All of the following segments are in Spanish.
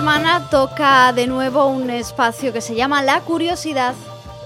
semana toca de nuevo un espacio que se llama La Curiosidad.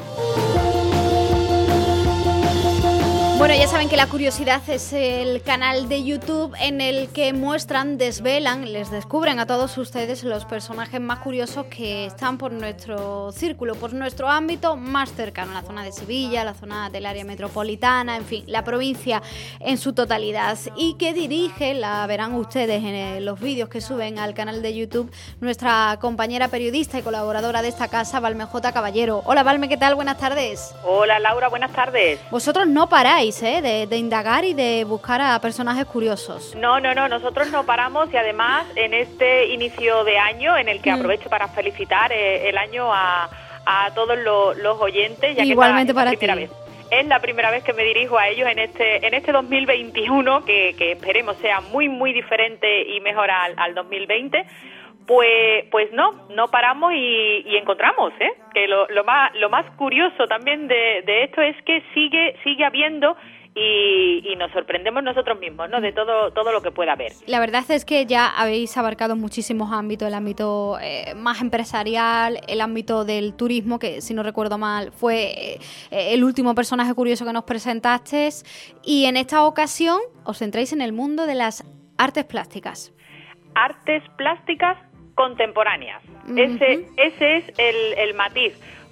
Bueno, ya saben que La Curiosidad es el canal de YouTube en el que muestran, desvelan, les descubren a todos ustedes los personajes más curiosos que están por nuestro círculo, por nuestro ámbito más cercano, la zona de Sevilla, la zona del área metropolitana, en fin, la provincia en su totalidad, y que dirige, la verán ustedes en los vídeos que suben al canal de YouTube, nuestra compañera periodista y colaboradora de esta casa, Valme J. Caballero. Hola Valme, ¿qué tal? Buenas tardes. Hola Laura, buenas tardes. Vosotros no paráis de indagar y de buscar a personajes curiosos. No, nosotros no paramos, y además en este inicio de año, en el que aprovecho para felicitar el año a todos los oyentes, ya igualmente que para ti. Es la primera vez que me dirijo a ellos en este 2021, que esperemos sea muy, muy diferente y mejor al 2020. Pues no paramos y encontramos, que lo más curioso también de esto es que sigue habiendo y nos sorprendemos nosotros mismos, ¿no? De todo lo que pueda haber. La verdad es que ya habéis abarcado muchísimos ámbitos, el ámbito más empresarial, el ámbito del turismo, que si no recuerdo mal fue el último personaje curioso que nos presentaste, y en esta ocasión os centráis en el mundo de las artes plásticas. Artes plásticas contemporáneas. Ese es el matiz,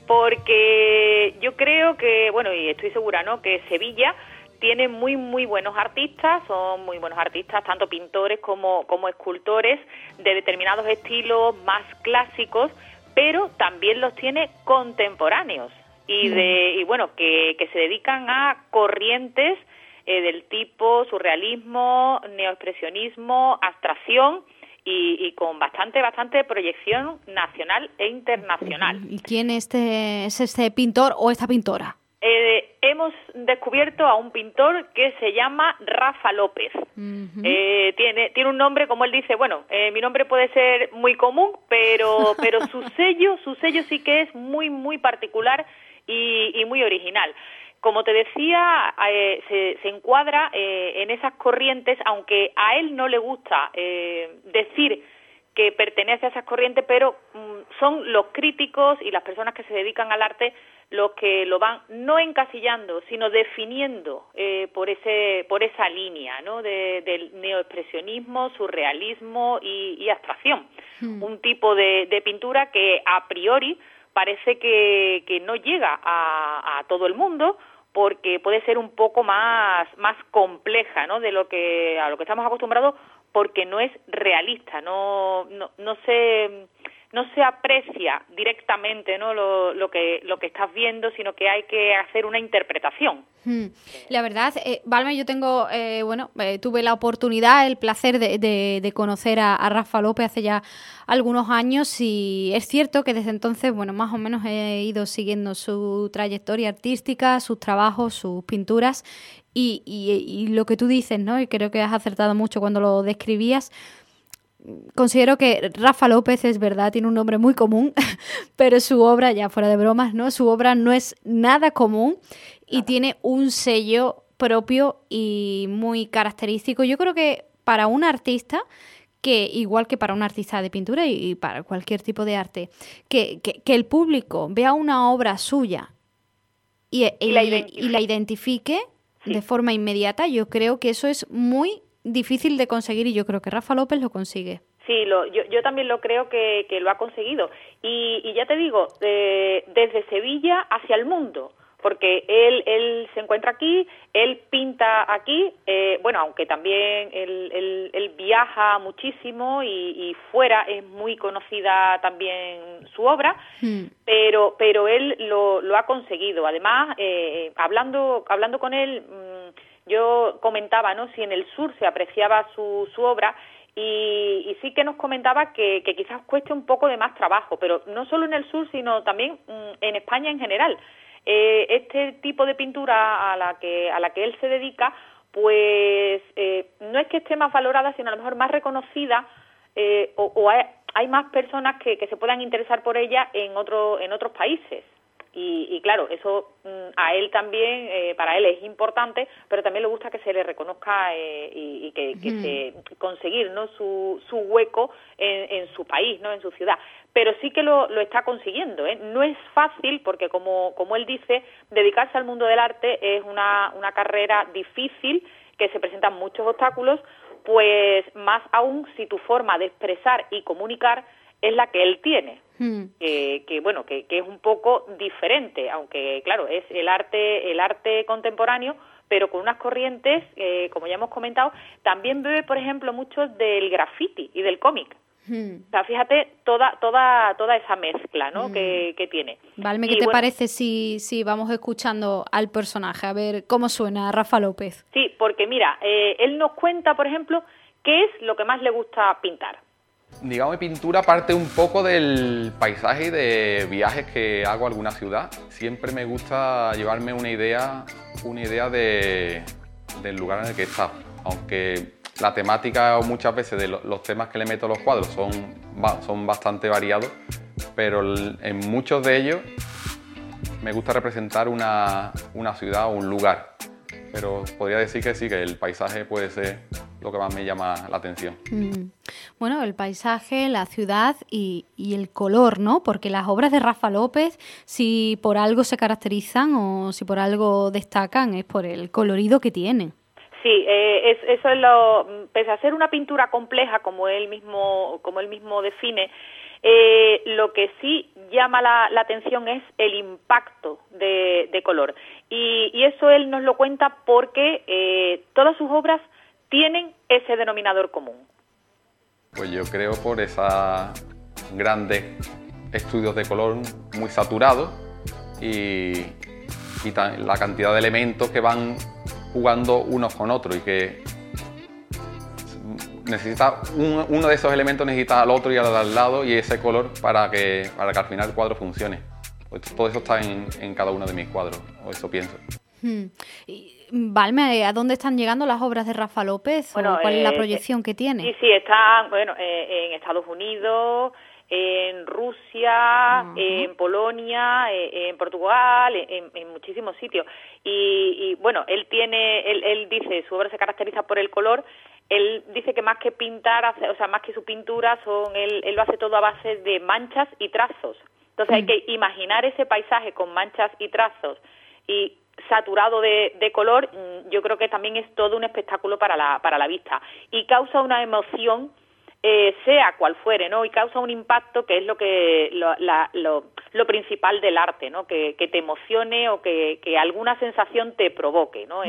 porque yo creo que, bueno, y estoy segura, ¿no?, que Sevilla tiene muy, muy buenos artistas, son muy buenos artistas, tanto pintores como escultores de determinados estilos más clásicos, pero también los tiene contemporáneos y bueno, que se dedican a corrientes del tipo surrealismo, neoexpresionismo, abstracción, y con bastante proyección nacional e internacional. ¿Y quién es este pintor o esta pintora? Hemos descubierto a un pintor que se llama Rafa López. Tiene un nombre, como él dice, bueno, mi nombre puede ser muy común, pero su sello sí que es muy, muy particular y muy original. Como te decía, se encuadra en esas corrientes, aunque a él no le gusta decir que pertenece a esas corrientes, pero son los críticos y las personas que se dedican al arte los que lo van no encasillando, sino definiendo por esa línea, ¿no?, del neoexpresionismo, surrealismo y abstracción. Un tipo de pintura que a priori parece que no llega a todo el mundo, porque puede ser un poco más compleja, ¿no?, de a lo que estamos acostumbrados, porque no es realista, no se aprecia directamente, ¿no?, lo que estás viendo, sino que hay que hacer una interpretación. La verdad, Valme, yo tengo, tuve la oportunidad, el placer de conocer a Rafa López hace ya algunos años, y es cierto que desde entonces, bueno, más o menos he ido siguiendo su trayectoria artística, sus trabajos, sus pinturas, y lo que tú dices, ¿no?, y creo que has acertado mucho cuando lo describías. Considero que Rafa López, es verdad, tiene un nombre muy común, pero su obra, ya fuera de bromas, ¿no?, su obra no es nada común y tiene un sello propio y muy característico. Yo creo que para un artista, que igual que para un artista de pintura y para cualquier tipo de arte, que el público vea una obra suya y la identifique de forma inmediata, yo creo que eso es muy difícil de conseguir, y yo creo que Rafa López lo consigue. Sí, yo también lo creo que lo ha conseguido. Y ya te digo, desde Sevilla hacia el mundo, porque él se encuentra aquí, él pinta aquí, bueno, aunque también él viaja muchísimo y fuera es muy conocida también su obra, pero él lo ha conseguido. Además, hablando con él, yo comentaba, ¿no?, si en el sur se apreciaba su obra, y sí que nos comentaba que quizás cueste un poco de más trabajo, pero no solo en el sur, sino también en España en general. Este tipo de pintura a la que él se dedica, pues no es que esté más valorada, sino a lo mejor más reconocida, o hay más personas que se puedan interesar por ella en otros países. Y claro, eso a él también, para él es importante, pero también le gusta que se le reconozca y que se conseguir, ¿no?, su hueco en su país, ¿no?, en su ciudad. Pero sí que lo está consiguiendo, ¿eh? No es fácil porque, como él dice, dedicarse al mundo del arte es una carrera difícil, que se presentan muchos obstáculos, pues más aún si tu forma de expresar y comunicar es la que él tiene, que es un poco diferente, aunque claro, es el arte contemporáneo, pero con unas corrientes, como ya hemos comentado, también bebe, por ejemplo, mucho del graffiti y del cómic. O sea, fíjate toda esa mezcla, ¿no?, que tiene. Valme, ¿qué te parece si vamos escuchando al personaje? A ver cómo suena Rafa López. Sí, porque mira, él nos cuenta, por ejemplo, qué es lo que más le gusta pintar. Digamos, mi pintura parte un poco del paisaje y de viajes que hago a alguna ciudad. Siempre me gusta llevarme una idea del lugar en el que he estado. Aunque la temática muchas veces de los temas que le meto a los cuadros son bastante variados, pero en muchos de ellos me gusta representar una ciudad o un lugar. Pero podría decir que sí, que el paisaje puede ser lo que más me llama la atención. Bueno, el paisaje, la ciudad y el color, ¿no? Porque las obras de Rafa López, si por algo se caracterizan o si por algo destacan, es por el colorido que tienen. Sí, eso es pese a ser una pintura compleja, como él mismo define, lo que sí llama la atención es el impacto de color. Y eso él nos lo cuenta porque todas sus obras tienen ese denominador común. Pues yo creo por esos grandes estudios de color muy saturados y la cantidad de elementos que van jugando unos con otros y que necesita uno de esos elementos necesita al otro y al lado y ese color para que al final el cuadro funcione. Pues todo eso está en cada uno de mis cuadros, o eso pienso. Valme, ¿a dónde están llegando las obras de Rafa López? Bueno, ¿cuál es la proyección que tiene? Sí, están en Estados Unidos, en Rusia, en Polonia, en Portugal, en muchísimos sitios. Y bueno, él dice, su obra se caracteriza por el color. Él dice que más que pintar, más que su pintura, él lo hace todo a base de manchas y trazos. Entonces hay que imaginar ese paisaje con manchas y trazos y saturado de color. Yo creo que también es todo un espectáculo para la vista y causa una emoción, sea cual fuere, ¿no? Y causa un impacto que es lo principal del arte, ¿no? Que te emocione o que alguna sensación te provoque, ¿no?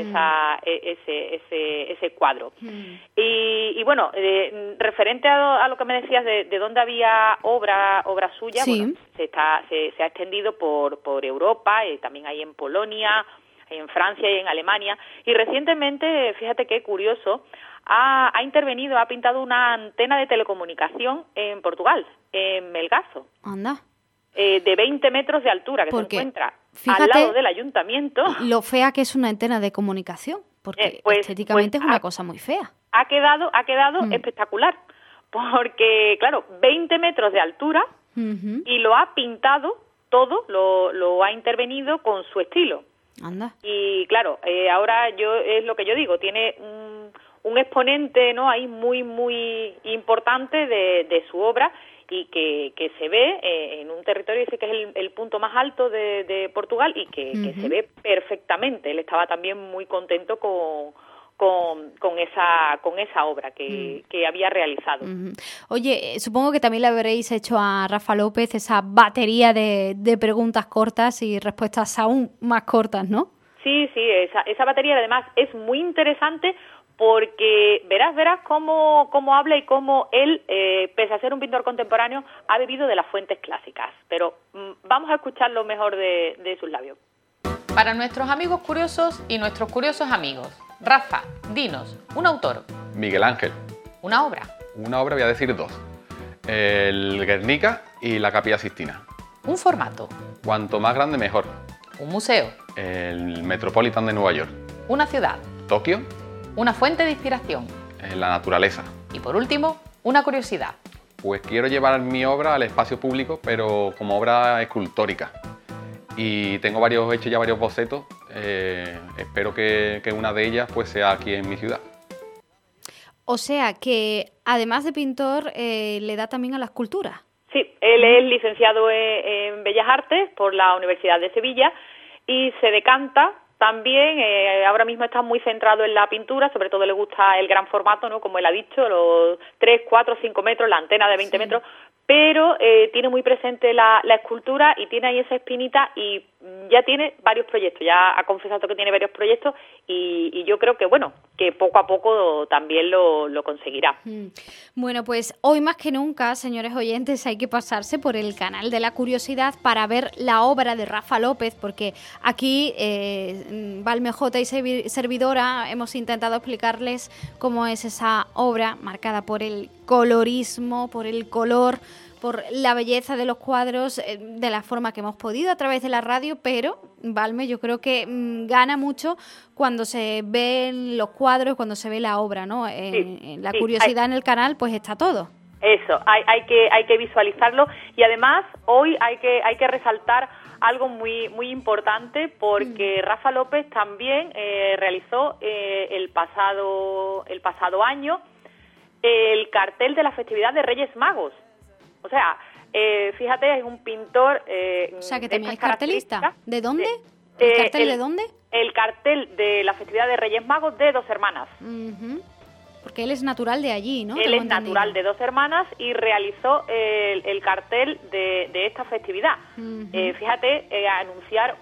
Ese cuadro. Y bueno, referente a lo que me decías de dónde había obra suya, sí. Bueno, se ha extendido por Europa, también hay en Polonia, en Francia y en Alemania, y recientemente, fíjate qué curioso, ha intervenido, ha pintado una antena de telecomunicación en Portugal, en Melgaço. Anda. De 20 metros de altura, que porque, se encuentra fíjate, al lado del ayuntamiento. Lo fea que es una antena de comunicación, porque estéticamente es una cosa muy fea. Ha quedado espectacular, porque, claro, 20 metros de altura y lo ha pintado todo, lo ha intervenido con su estilo. Anda. Y claro, ahora es lo que yo digo, tiene un exponente, ¿no?, ahí muy, muy importante de su obra y que se ve en un territorio, dice que es el punto más alto de Portugal y que se ve perfectamente. Él estaba también muy contento con esa obra que había realizado. Oye, supongo que también le habréis hecho a Rafa López esa batería de preguntas cortas y respuestas aún más cortas, ¿no? Sí, esa batería además es muy interesante porque verás cómo habla y cómo él, pese a ser un pintor contemporáneo, ha bebido de las fuentes clásicas. Pero vamos a escuchar lo mejor de sus labios. Para nuestros amigos curiosos y nuestros curiosos amigos, Rafa, dinos, un autor. Miguel Ángel. Una obra. Una obra, voy a decir dos. El Guernica y la Capilla Sixtina. Un formato. Cuanto más grande, mejor. Un museo. El Metropolitan de Nueva York. Una ciudad. Tokio. Una fuente de inspiración. La naturaleza. Y por último, una curiosidad. Pues quiero llevar mi obra al espacio público, pero como obra escultórica. y tengo hechos ya varios bocetos. Espero que una de ellas pues sea aquí en mi ciudad. O sea que además de pintor le da también a la escultura. Sí, él es licenciado en Bellas Artes por la Universidad de Sevilla y se decanta también, ahora mismo está muy centrado en la pintura, sobre todo le gusta el gran formato, ¿no? Como él ha dicho, los 3, 4, 5 metros, la antena de 20 metros, pero tiene muy presente la escultura y tiene ahí esa espinita y ya tiene varios proyectos, ya ha confesado que tiene varios proyectos y yo creo que, bueno, que poco a poco también lo conseguirá. Bueno, pues hoy más que nunca, señores oyentes, hay que pasarse por el canal de La Curiosidad para ver la obra de Rafa López, porque aquí Valme J y servidora hemos intentado explicarles cómo es esa obra marcada por el colorismo, por el color, por la belleza de los cuadros, de la forma que hemos podido a través de la radio, pero, Valme, yo creo que gana mucho cuando se ven los cuadros, cuando se ve la obra, ¿no? En La Curiosidad en el canal, pues está todo. Eso, hay que visualizarlo y además hoy hay que resaltar algo muy importante porque Rafa López también realizó el pasado año el cartel de la festividad de Reyes Magos. O sea, fíjate, es un pintor... o sea, que también es cartelista. ¿De dónde? ¿El cartel de dónde? El cartel de la festividad de Reyes Magos de Dos Hermanas. Porque él es natural de allí, ¿no? Él es natural de Dos Hermanas y realizó el cartel de esta festividad. Fíjate, anunciar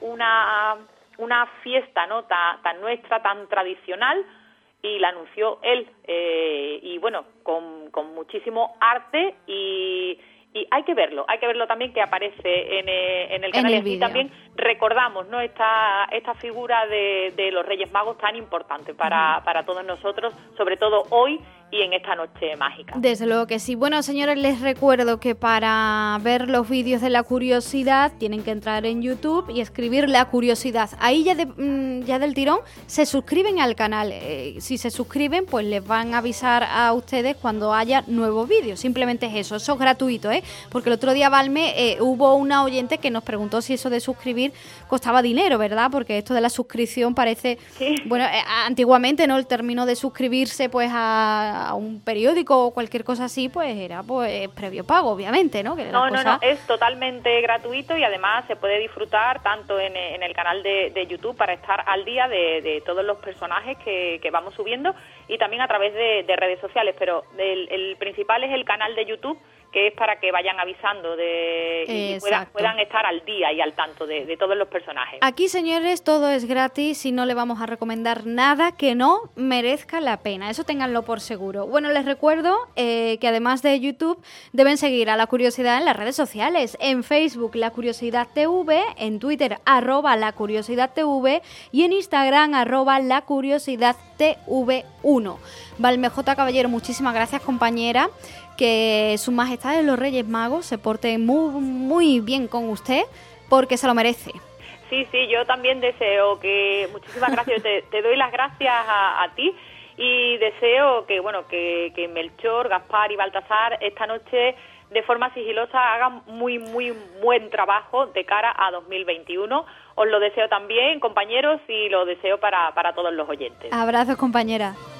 una fiesta, ¿no? tan nuestra, tan tradicional, y la anunció él, y bueno, con muchísimo arte y hay que verlo también, que aparece en el canal, y así también recordamos, ¿no? esta figura de los Reyes Magos tan importante para todos nosotros, sobre todo hoy y en esta noche mágica. Desde luego que sí. Bueno, señores, les recuerdo que para ver los vídeos de La Curiosidad tienen que entrar en YouTube y escribir La Curiosidad. Ahí ya del tirón se suscriben al canal. Si se suscriben, pues les van a avisar a ustedes cuando haya nuevos vídeos. Simplemente es eso es gratuito, porque el otro día, Valme, hubo una oyente que nos preguntó si eso de suscribir costaba dinero, ¿verdad? Porque esto de la suscripción parece... Sí. Bueno, antiguamente, ¿no? El término de suscribirse pues a un periódico o cualquier cosa así, pues era pues previo pago, obviamente, ¿no? Que no, es totalmente gratuito y además se puede disfrutar tanto en el canal de YouTube para estar al día de todos los personajes que vamos subiendo y también a través de redes sociales, pero el principal es el canal de YouTube, que es para que vayan avisando y puedan estar al día y al tanto de todos los personajes. Aquí, señores, todo es gratis y no le vamos a recomendar nada que no merezca la pena. Eso ténganlo por seguro. Bueno, les recuerdo que además de YouTube deben seguir a La Curiosidad en las redes sociales. En Facebook, La Curiosidad TV, en Twitter, @LaCuriosidadTV y en Instagram, @LaCuriosidadTV1. Valme J. Caballero, muchísimas gracias, compañera. Que Sus Majestades los Reyes Magos se porten muy bien con usted, porque se lo merece. Sí, yo también deseo que... Muchísimas gracias, te doy las gracias a ti y deseo que Melchor, Gaspar y Baltasar esta noche de forma sigilosa hagan muy buen trabajo de cara a 2021. Os lo deseo también, compañeros, y lo deseo para todos los oyentes. Abrazos, compañera.